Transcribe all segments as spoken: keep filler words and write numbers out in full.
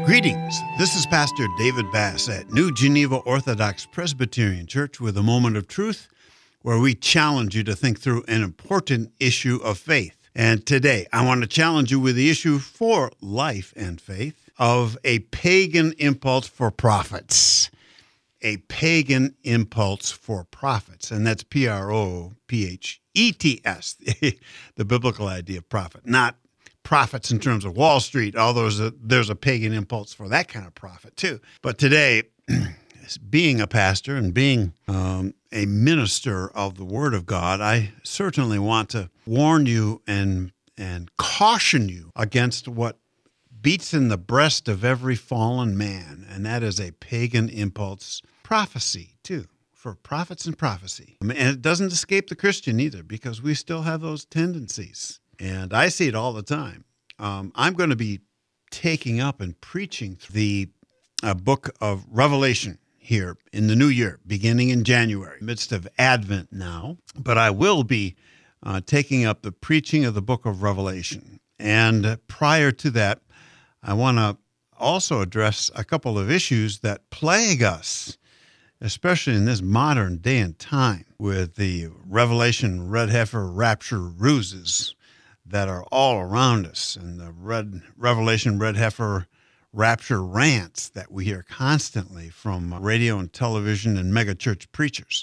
Greetings. This is Pastor David Bass at New Geneva Orthodox Presbyterian Church with a moment of truth where we challenge you to think through an important issue of faith. And today I want to challenge you with the issue for life and faith of a pagan impulse for profits. A pagan impulse for profits. And that's P R O P H E T S, the biblical idea of profit, not profits in terms of Wall Street, although there's a, there's a pagan impulse for that kind of profit too. But today, being a pastor and being um, a minister of the Word of God, I certainly want to warn you and and caution you against what beats in the breast of every fallen man, and that is a pagan impulse prophecy too, for prophets and prophecy. And it doesn't escape the Christian either, because we still have those tendencies. And I see it all the time. Um, I'm going to be taking up and preaching the uh, book of Revelation here in the new year, beginning in January, midst of Advent now. But I will be uh, taking up the preaching of the book of Revelation. And uh, prior to that, I want to also address a couple of issues that plague us, especially in this modern day and time, with the Revelation red heifer rapture ruses that are all around us, and the red Revelation red heifer rapture rants that we hear constantly from radio and television and megachurch preachers.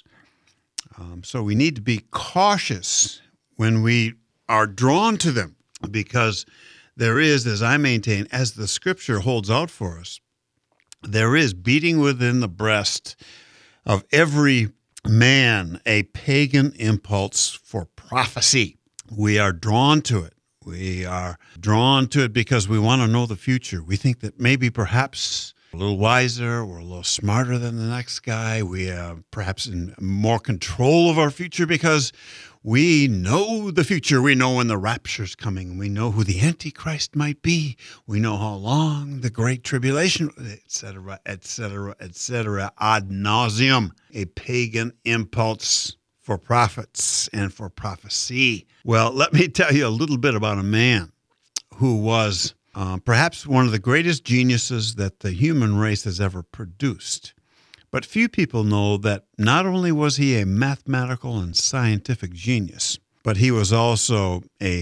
Um, so we need to be cautious when we are drawn to them, because there is, as I maintain, as the Scripture holds out for us, there is beating within the breast of every man a pagan impulse for prophecy. We are drawn to it. We are drawn to it because we want to know the future. We think that maybe perhaps a little wiser, we're a little smarter than the next guy. We are perhaps in more control of our future because we know the future. We know when the rapture's coming. We know who the Antichrist might be. We know how long the Great Tribulation, et cetera, et cetera, et cetera, ad nauseum. A pagan impulse for prophets and for prophecy. Well, let me tell you a little bit about a man who was uh, perhaps one of the greatest geniuses that the human race has ever produced. But few people know that not only was he a mathematical and scientific genius, but he was also a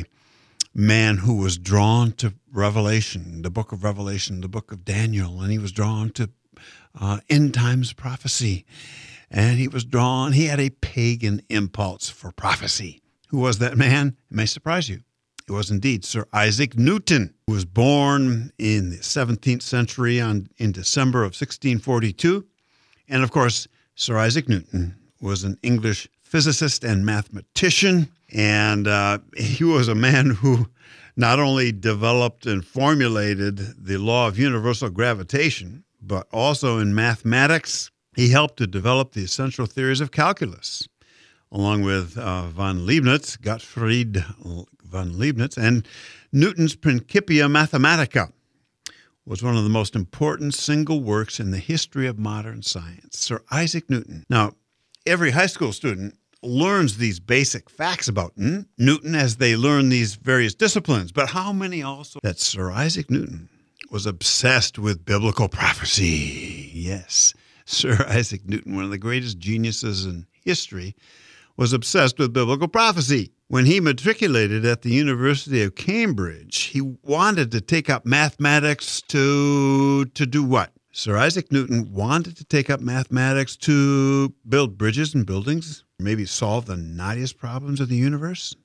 man who was drawn to Revelation, the book of Revelation, the book of Daniel, and he was drawn to uh, end times prophecy. And he was drawn, he had a pagan impulse for prophecy. Who was that man? It may surprise you. It was indeed Sir Isaac Newton, who was born in the seventeenth century on, in December of sixteen forty-two. And of course, Sir Isaac Newton was an English physicist and mathematician. And uh, he was a man who not only developed and formulated the law of universal gravitation, but also in mathematics, he helped to develop the essential theories of calculus, along with uh, von Leibniz, Gottfried von Leibniz, and Newton's Principia Mathematica was one of the most important single works in the history of modern science. Sir Isaac Newton. Now, every high school student learns these basic facts about Newton as they learn these various disciplines, but how many also that Sir Isaac Newton was obsessed with biblical prophecy? Yes. Sir Isaac Newton, one of the greatest geniuses in history, was obsessed with biblical prophecy. When he matriculated at the University of Cambridge, he wanted to take up mathematics to, to do what? Sir Isaac Newton wanted to take up mathematics to build bridges and buildings, maybe solve the knottiest problems of the universe?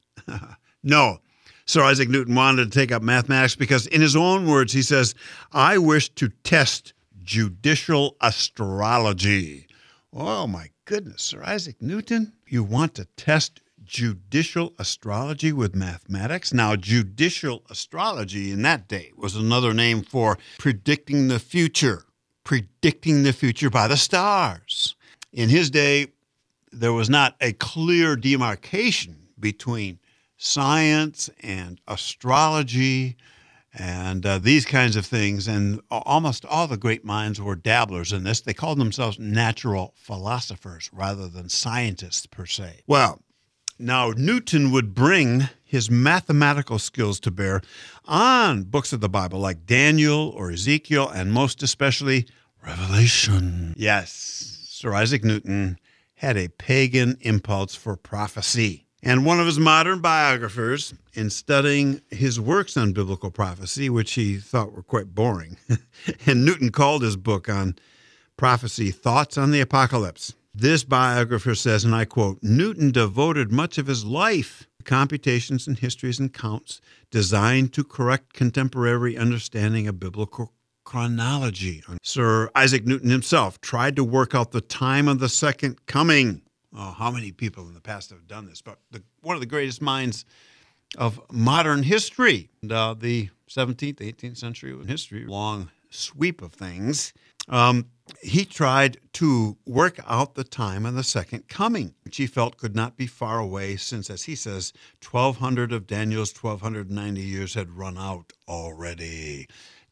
No. Sir Isaac Newton wanted to take up mathematics because, in his own words, he says, I wish to test judicial astrology. Oh, my goodness, Sir Isaac Newton, you want to test judicial astrology with mathematics? Now, judicial astrology in that day was another name for predicting the future, predicting the future by the stars. In his day, there was not a clear demarcation between science and astrology and uh, these kinds of things. And almost all the great minds were dabblers in this. They called themselves natural philosophers rather than scientists per se. Well, Now, Newton would bring his mathematical skills to bear on books of the Bible like Daniel or Ezekiel, and most especially Revelation. Yes, Sir Isaac Newton had a pagan impulse for prophecy. And one of his modern biographers, in studying his works on biblical prophecy, which he thought were quite boring, and Newton called his book on prophecy Thoughts on the Apocalypse. This biographer says, and I quote, Newton devoted much of his life to computations and histories and counts designed to correct contemporary understanding of biblical chronology. Sir Isaac Newton himself tried to work out the time of the second coming. Oh, how many people in the past have done this? But the, one of the greatest minds of modern history, and, uh, the seventeenth, eighteenth century history, long sweep of things, um, he tried to work out the time of the second coming, which he felt could not be far away since, as he says, twelve hundred of Daniel's twelve ninety years had run out already.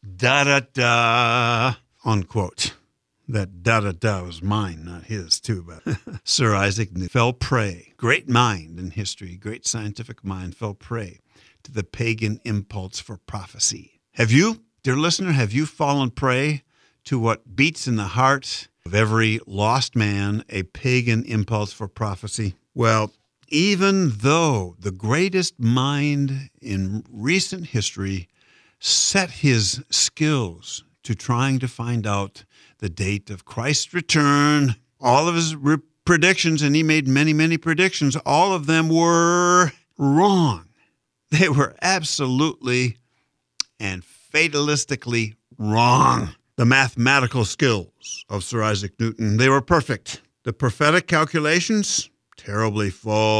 Da-da-da, unquote. That da-da-da was mine, not his, too. But Sir Isaac Newton fell prey, great mind in history, great scientific mind, fell prey to the pagan impulse for prophecy. Have you, dear listener, have you fallen prey to what beats in the heart of every lost man, a pagan impulse for prophecy? Well, even though the greatest mind in recent history set his skills to trying to find out the date of Christ's return, all of his re- predictions, and he made many, many predictions, all of them were wrong. They were absolutely and fatalistically wrong. The mathematical skills of Sir Isaac Newton, they were perfect. The prophetic calculations, terribly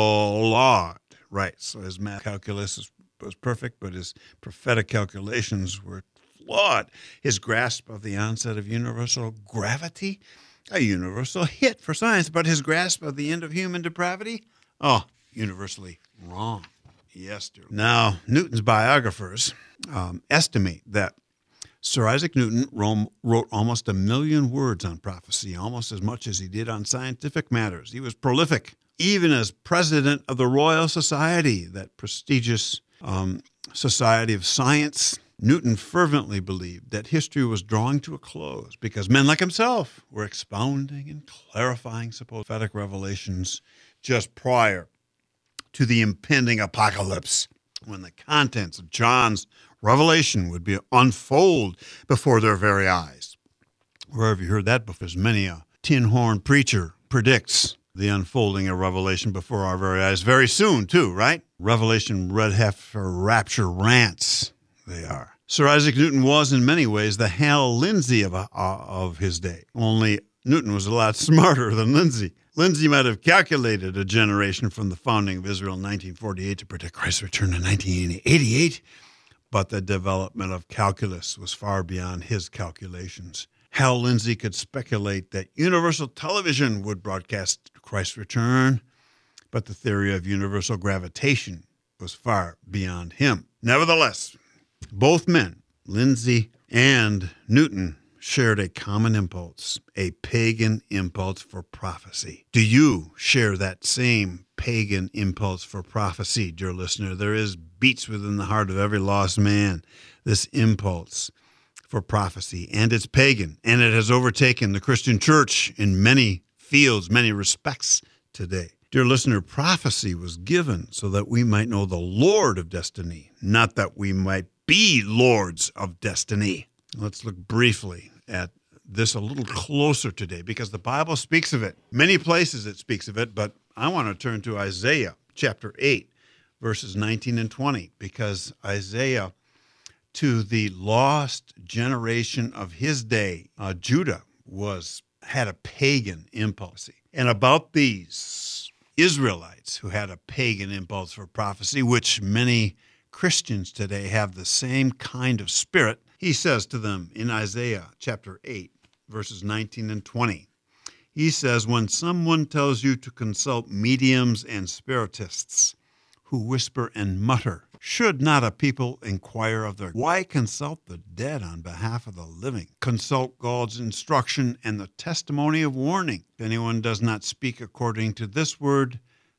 flawed. Right, so his math calculus was, was perfect, but his prophetic calculations were flawed. His grasp of the onset of universal gravity, a universal hit for science, but his grasp of the end of human depravity, oh, universally wrong. Yes, dear. Now, Newton's biographers um, estimate that Sir Isaac Newton wrote almost a million words on prophecy, almost as much as he did on scientific matters. He was prolific. Even as president of the Royal Society, that prestigious um, society of science, Newton fervently believed that history was drawing to a close because men like himself were expounding and clarifying supposed prophetic revelations just prior to the impending apocalypse, when the contents of John's revelation would be unfold before their very eyes. Where have you heard that before? As many a tin horn preacher predicts the unfolding of Revelation before our very eyes very soon, too, right? Revelation red heifer rapture rants, they are. Sir Isaac Newton was, in many ways, the Hal Lindsey of, uh, of his day. Only Newton was a lot smarter than Lindsey. Lindsey might have calculated a generation from the founding of Israel in nineteen forty-eight to predict Christ's return in nineteen eighty-eight, but the development of calculus was far beyond his calculations. Hal Lindsey could speculate that universal television would broadcast Christ's return, but the theory of universal gravitation was far beyond him. Nevertheless, both men, Lindsey and Newton, shared a common impulse, a pagan impulse for prophecy. Do you share that same pagan impulse for prophecy, dear listener? There is beats within the heart of every lost man, this impulse for prophecy, and it's pagan, and it has overtaken the Christian church in many fields, many respects today. Dear listener, prophecy was given so that we might know the Lord of destiny, not that we might be lords of destiny. Let's look briefly at this a little closer today, because the Bible speaks of it. Many places it speaks of it, but I want to turn to Isaiah chapter eight, verses nineteen and twenty, because Isaiah, to the lost generation of his day, uh, Judah was had a pagan impulse. And about these Israelites who had a pagan impulse for prophecy, which many Christians today have the same kind of spirit, he says to them in Isaiah chapter eight, verses nineteen and twenty, he says, when someone tells you to consult mediums and spiritists who whisper and mutter, should not a people inquire of their... Why consult the dead on behalf of the living? Consult God's instruction and the testimony of warning. If anyone does not speak according to this word,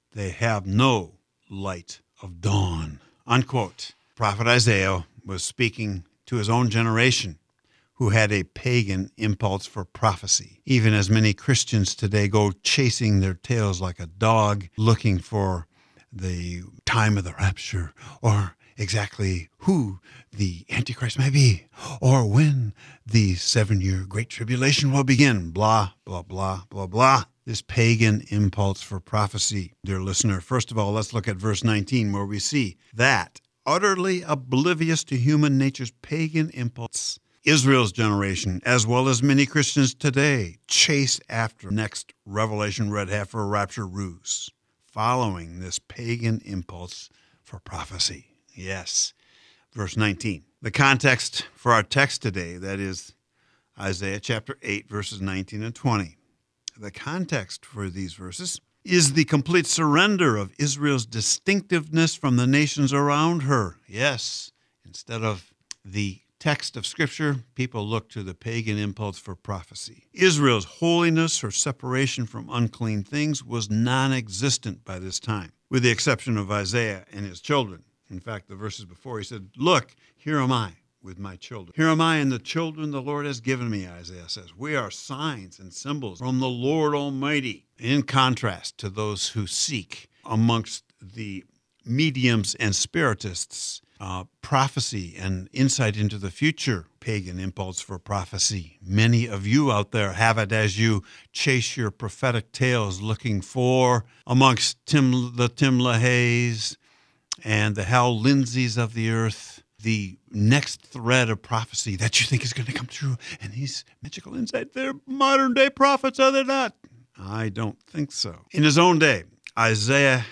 They have no light of dawn. Unquote. Prophet Isaiah was speaking to his own generation, who had a pagan impulse for prophecy, even as many Christians today go chasing their tails like a dog, looking for the time of the rapture, or exactly who the Antichrist may be, or when the seven-year Great Tribulation will begin, blah, blah, blah, blah, blah. This pagan impulse for prophecy, dear listener. First of all, let's look at verse nineteen, where we see that, utterly oblivious to human nature's pagan impulse, Israel's generation, as well as many Christians today, chase after next Revelation red heifer rapture ruse, following this pagan impulse for prophecy. Yes. Verse nineteen. The context for our text today, that is Isaiah chapter eight, verses nineteen and twenty. The context for these verses is the complete surrender of Israel's distinctiveness from the nations around her. Yes. Instead of the text of Scripture, people look to the pagan impulse for prophecy. Israel's holiness, her separation from unclean things, was non-existent by this time, with the exception of Isaiah and his children. In fact, the verses before, he said, "Look, here am I with my children. Here am I and the children the Lord has given me," Isaiah says. We are signs and symbols from the Lord Almighty, in contrast to those who seek amongst the mediums and spiritists Uh, prophecy and insight into the future, pagan impulse for prophecy. Many of you out there have it as you chase your prophetic tales looking for, amongst Tim, the Tim LaHaye's and the Hal Lindsays of the earth, the next thread of prophecy that you think is going to come true. And these magical insights, they're modern day prophets, are they not? I don't think so. In his own day, Isaiah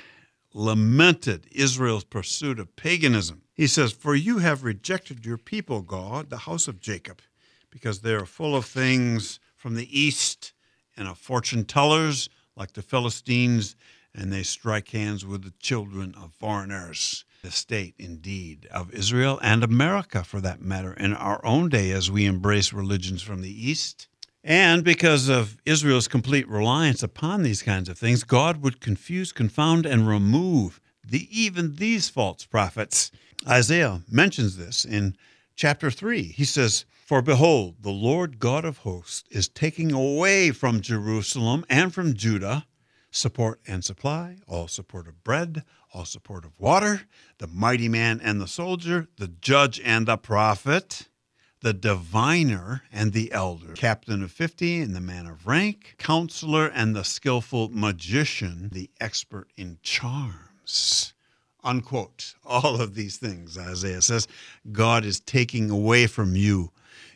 lamented Israel's pursuit of paganism. He says, "For you have rejected your people, God, the house of Jacob, because they are full of things from the east and of fortune tellers like the Philistines, and they strike hands with the children of foreigners." The state, indeed, of Israel and America, for that matter, in our own day as we embrace religions from the east. And because of Israel's complete reliance upon these kinds of things, God would confuse, confound, and remove the, even these false prophets. Isaiah mentions this in chapter three. He says, "For behold, the Lord God of hosts is taking away from Jerusalem and from Judah support and supply, all support of bread, all support of water, the mighty man and the soldier, the judge and the prophet, the diviner and the elder, captain of fifty and the man of rank, counselor and the skillful magician, the expert in charms." Unquote. All of these things, Isaiah says, God is taking away from you.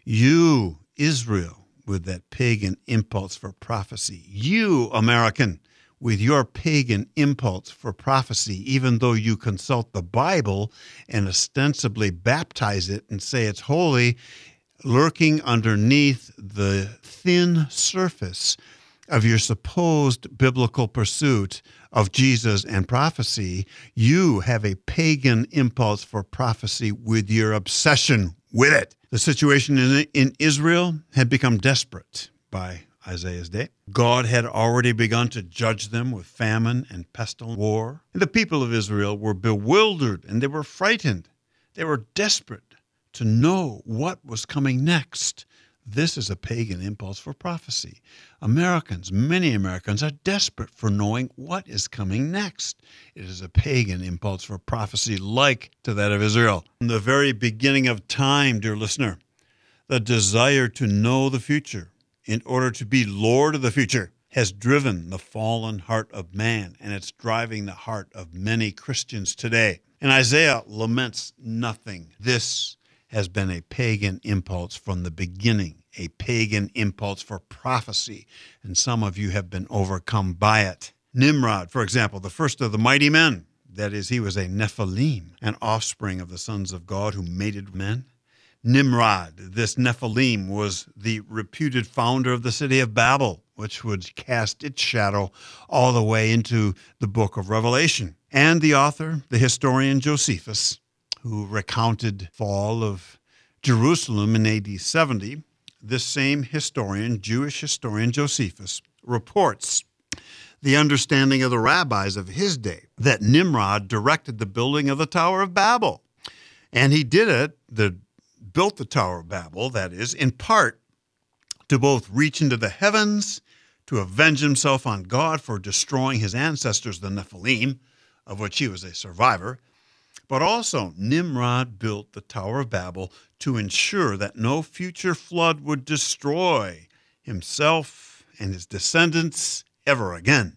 You, Israel, with that pagan impulse for prophecy. You, American, with your pagan impulse for prophecy, even though you consult the Bible and ostensibly baptize it and say it's holy, lurking underneath the thin surface of your supposed biblical pursuit of Jesus and prophecy, you have a pagan impulse for prophecy with your obsession with it. The situation in, in Israel had become desperate by Isaiah's day. God had already begun to judge them with famine and pestilent war. And the people of Israel were bewildered and they were frightened. They were desperate to know what was coming next. This is a pagan impulse for prophecy. Americans, many Americans, are desperate for knowing what is coming next. It is a pagan impulse for prophecy like to that of Israel. From the very beginning of time, dear listener, the desire to know the future in order to be Lord of the future has driven the fallen heart of man, and it's driving the heart of many Christians today. And Isaiah laments nothing. This has been a pagan impulse from the beginning, a pagan impulse for prophecy, and some of you have been overcome by it. Nimrod, for example, the first of the mighty men, that is, he was a Nephilim, an offspring of the sons of God who mated men. Nimrod, this Nephilim, was the reputed founder of the city of Babel, which would cast its shadow all the way into the book of Revelation. And the author, the historian Josephus, who recounted the fall of Jerusalem in A D seventy, this same historian, Jewish historian Josephus, reports the understanding of the rabbis of his day that Nimrod directed the building of the Tower of Babel. And he did it, the, built the Tower of Babel, that is, in part to both reach into the heavens, to avenge himself on God for destroying his ancestors, the Nephilim, of which he was a survivor. But also, Nimrod built the Tower of Babel to ensure that no future flood would destroy himself and his descendants ever again.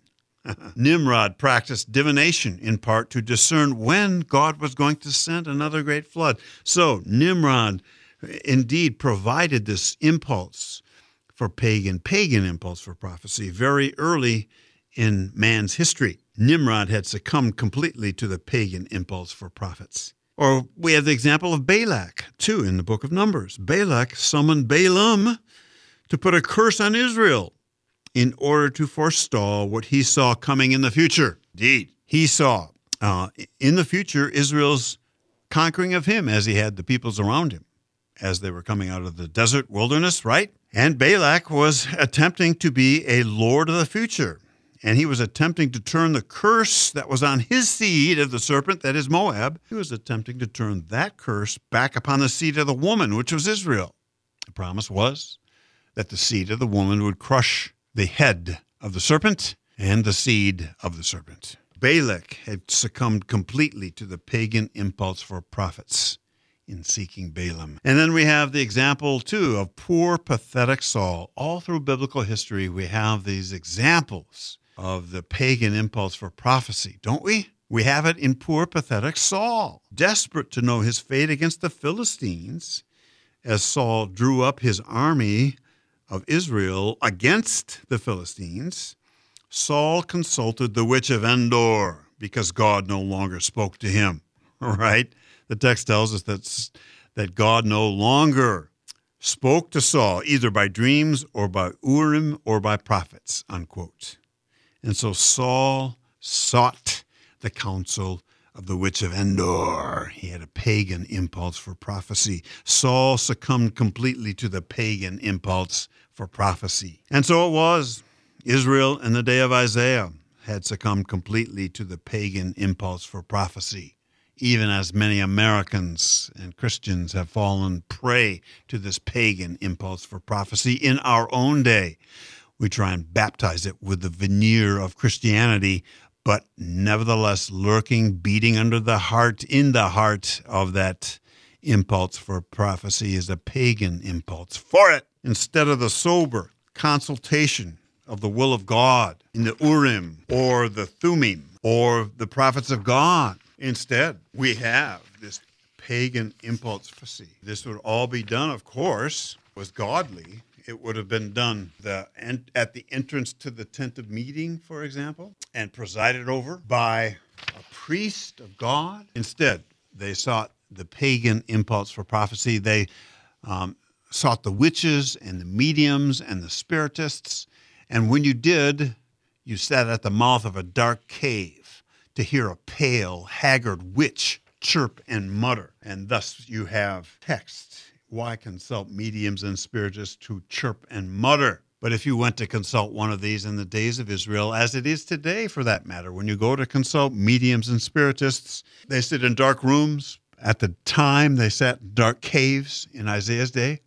Nimrod practiced divination in part to discern when God was going to send another great flood. So Nimrod indeed provided this impulse for pagan, pagan impulse for prophecy very early in man's history. Nimrod had succumbed completely to the pagan impulse for prophets. Or we have the example of Balak, too, in the book of Numbers. Balak summoned Balaam to put a curse on Israel in order to forestall what he saw coming in the future. Indeed, he saw uh, in the future Israel's conquering of him as he had the peoples around him as they were coming out of the desert wilderness, right? And Balak was attempting to be a lord of the future. And he was attempting to turn the curse that was on his seed of the serpent, that is Moab, he was attempting to turn that curse back upon the seed of the woman, which was Israel. The promise was that the seed of the woman would crush the head of the serpent and the seed of the serpent. Balak had succumbed completely to the pagan impulse for prophets in seeking Balaam. And then we have the example, too, of poor, pathetic Saul. All through biblical history, we have these examples of the pagan impulse for prophecy, don't we? We have it in poor, pathetic Saul, desperate to know his fate against the Philistines, as Saul drew up his army of Israel against the Philistines. Saul consulted the witch of Endor because God no longer spoke to him, right? The text tells us that, that God no longer spoke to Saul, either by dreams or by Urim or by prophets, unquote. And so Saul sought the counsel of the witch of Endor. He had a pagan impulse for prophecy. Saul succumbed completely to the pagan impulse for prophecy. And so it was. Israel in the day of Isaiah had succumbed completely to the pagan impulse for prophecy, even as many Americans and Christians have fallen prey to this pagan impulse for prophecy in our own day. We try and baptize it with the veneer of Christianity, but nevertheless lurking, beating under the heart, in the heart of that impulse for prophecy is a pagan impulse for it. Instead of the sober consultation of the will of God in the Urim or the Thummim or the prophets of God, instead we have this pagan impulse for prophecy. This would all be done, of course, was godly. It would have been done the, at the entrance to the tent of meeting, for example, and presided over by a priest of God. Instead, they sought the pagan impulse for prophecy. They um, sought the witches and the mediums and the spiritists. And when you did, you sat at the mouth of a dark cave to hear a pale, haggard witch chirp and mutter. And thus you have text. Why consult mediums and spiritists who chirp and mutter? But if you went to consult one of these in the days of Israel, as it is today for that matter, when you go to consult mediums and spiritists, they sit in dark rooms. At the time, they sat in dark caves in Isaiah's day.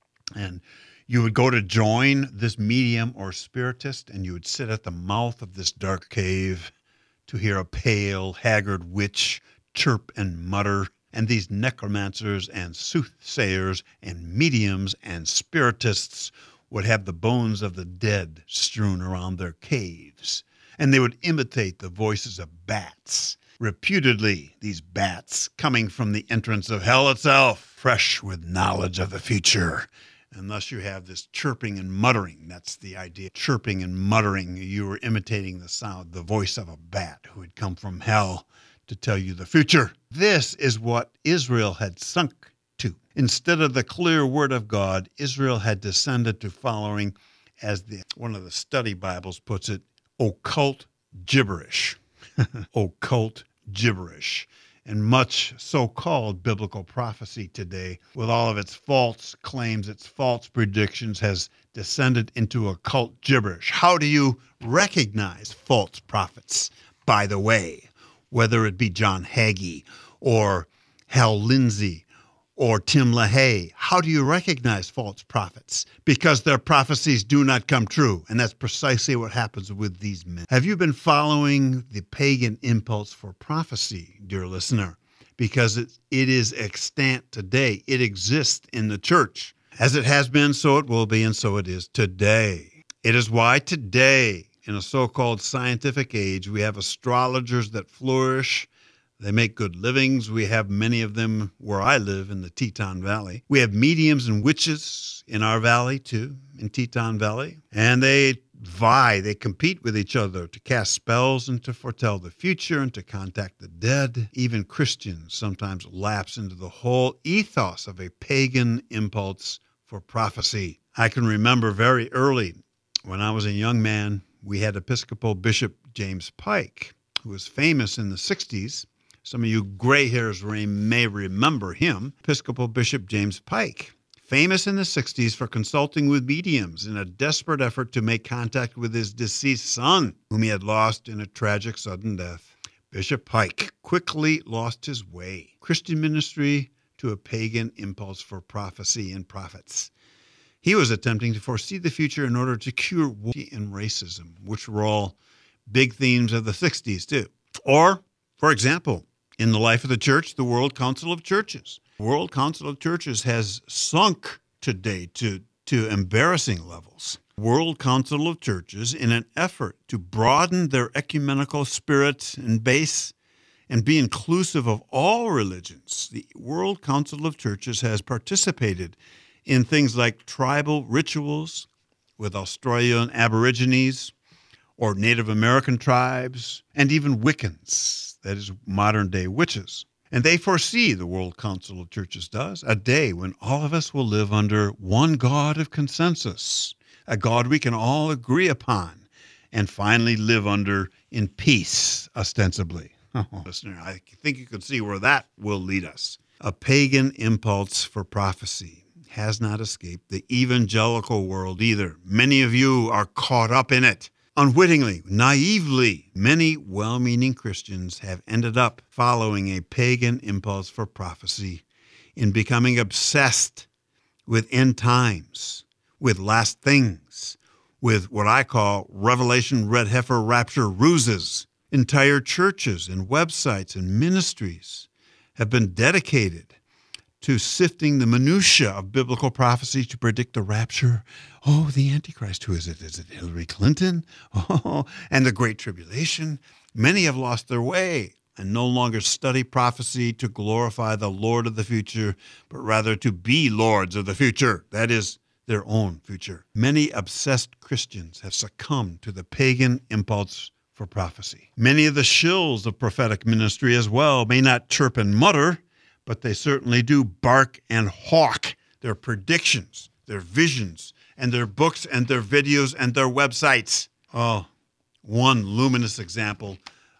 And you would go to join this medium or spiritist, and you would sit at the mouth of this dark cave to hear a pale, haggard witch chirp and mutter. And these necromancers and soothsayers and mediums and spiritists would have the bones of the dead strewn around their caves. And they would imitate the voices of bats, reputedly these bats coming from the entrance of hell itself, fresh with knowledge of the future. And thus you have this chirping and muttering. That's the idea. Chirping and muttering. You were imitating the sound, the voice of a bat who had come from hell to tell you the future. This is what Israel had sunk to. Instead of the clear word of God, Israel had descended to following, as the one of the study Bibles puts it, occult gibberish. Occult gibberish. And much so-called biblical prophecy today, with all of its false claims, its false predictions, has descended into occult gibberish. How do you recognize false prophets, by the way, whether it be John Hagee or Hal Lindsey or Tim LaHaye? How do you recognize false prophets? Because their prophecies do not come true. And that's precisely what happens with these men. Have you been following the pagan impulse for prophecy, dear listener? Because it, it is extant today. It exists in the church. As it has been, so it will be, and so it is today. It is why today, in a so-called scientific age, we have astrologers that flourish. They make good livings. We have many of them where I live in the Teton Valley. We have mediums and witches in our valley, too, in Teton Valley. And they vie, they compete with each other to cast spells and to foretell the future and to contact the dead. Even Christians sometimes lapse into the whole ethos of a pagan impulse for prophecy. I can remember very early when I was a young man, we had Episcopal Bishop James Pike, who was famous in the sixties. Some of you gray hairs may remember him, Episcopal Bishop James Pike, famous in the sixties for consulting with mediums in a desperate effort to make contact with his deceased son, whom he had lost in a tragic sudden death. Bishop Pike quickly lost his way. Christian ministry to a pagan impulse for prophecy and prophets. He was attempting to foresee the future in order to cure war and racism, which were all big themes of the sixties too. Or, for example, in the life of the church, the World Council of Churches. The World Council of Churches has sunk today to, to embarrassing levels. World Council of Churches, in an effort to broaden their ecumenical spirit and base and be inclusive of all religions, the World Council of Churches has participated in things like tribal rituals with Australian Aborigines or Native American tribes, and even Wiccans, that is, modern-day witches. And they foresee, the World Council of Churches does, a day when all of us will live under one God of consensus, a God we can all agree upon, and finally live under in peace, ostensibly. Oh, listener, I think you can see where that will lead us. A pagan impulse for prophecy has not escaped the evangelical world either. Many of you are caught up in it. Unwittingly, naively, many well-meaning Christians have ended up following a pagan impulse for prophecy in becoming obsessed with end times, with last things, with what I call Revelation red heifer rapture ruses. Entire churches and websites and ministries have been dedicated to sifting the minutia of biblical prophecy to predict the rapture. Oh, the Antichrist, who is it? Is it Hillary Clinton? Oh, and the Great Tribulation. Many have lost their way and no longer study prophecy to glorify the Lord of the future, but rather to be lords of the future. That is, their own future. Many obsessed Christians have succumbed to the pagan impulse for prophecy. Many of the shills of prophetic ministry as well may not chirp and mutter, but they certainly do bark and hawk their predictions, their visions, and their books and their videos and their websites. Oh, one luminous example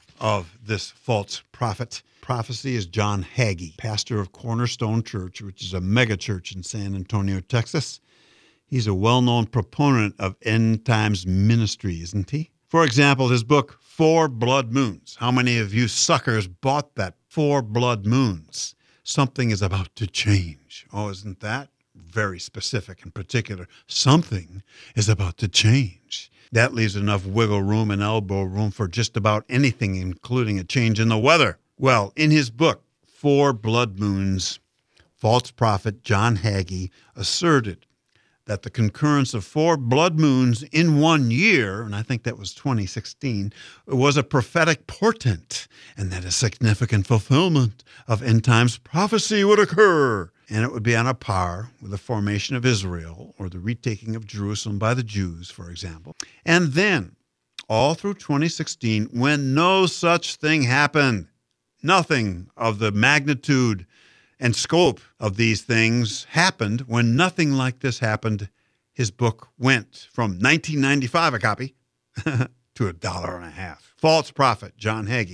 of this false prophet prophecy is John Hagee, pastor of Cornerstone Church, which is a mega church in San Antonio, Texas. He's a well-known proponent of end times ministry, isn't he? For example, his book, Four Blood Moons. How many of you suckers bought that? Four Blood Moons. Something is about to change. Oh, isn't that very specific and particular? Something is about to change. That leaves enough wiggle room and elbow room for just about anything, including a change in the weather. Well, in his book, Four Blood Moons, false prophet John Hagee asserted that the concurrence of four blood moons in one year, and I think that was twenty sixteen, was a prophetic portent, and that a significant fulfillment of end times prophecy would occur. And it would be on a par with the formation of Israel or the retaking of Jerusalem by the Jews, for example. And then, all through twenty sixteen, when no such thing happened, nothing of the magnitude and scope of these things happened, when nothing like this happened, his book went from nineteen ninety-five a copy to a dollar and a half. False prophet John Hagee,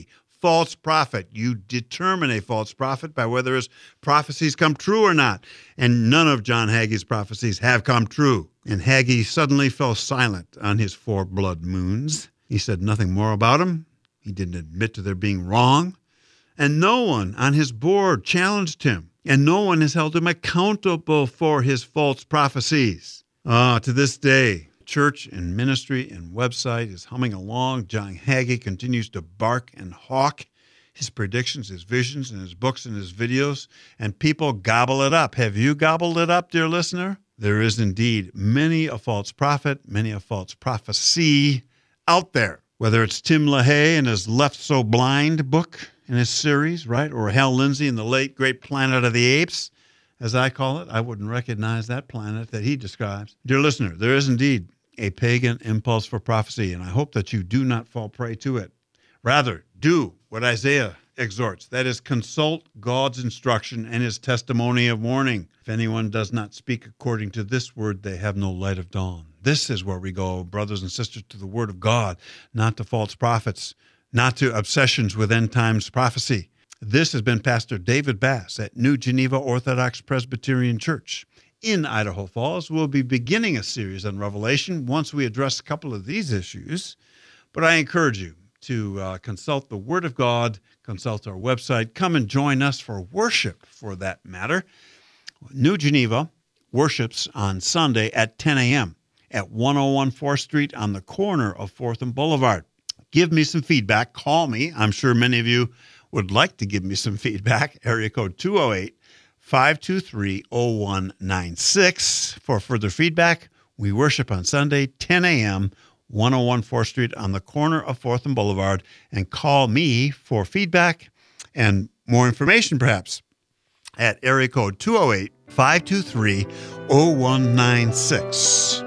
false prophet. You determine a false prophet by whether his prophecies come true or not. And none of John Hagee's prophecies have come true. And Hagee suddenly fell silent on his four blood moons. He said nothing more about them. He didn't admit to their being wrong. And no one on his board challenged him. And no one has held him accountable for his false prophecies. Ah, to this day, church and ministry and website is humming along. John Hagee continues to bark and hawk his predictions, his visions, and his books and his videos, and people gobble it up. Have you gobbled it up, dear listener? There is indeed many a false prophet, many a false prophecy out there. Whether it's Tim LaHaye and his Left So Blind book in his series, right? Or Hal Lindsey in the late great Planet of the Apes, as I call it. I wouldn't recognize that planet that he describes. Dear listener, there is indeed a pagan impulse for prophecy, and I hope that you do not fall prey to it. Rather, do what Isaiah exhorts, that is, consult God's instruction and his testimony of warning. If anyone does not speak according to this word, they have no light of dawn. This is where we go, brothers and sisters, to the word of God, not to false prophets, not to obsessions with end times prophecy. This has been Pastor David Bass at New Geneva Orthodox Presbyterian Church in Idaho Falls. We'll be beginning a series on Revelation once we address a couple of these issues. But I encourage you to uh, consult the Word of God, consult our website, come and join us for worship, for that matter. New Geneva worships on Sunday at ten a.m. at one oh one fourth Street on the corner of fourth and Boulevard. Give me some feedback. Call me. I'm sure many of you would like to give me some feedback. Area code two oh eight, five two three, oh one nine six. For further feedback, we worship on Sunday, ten a.m., one oh one fourth Street on the corner of fourth and Boulevard. And call me for feedback and more information, perhaps, at area code two oh eight, five two three, oh one nine six.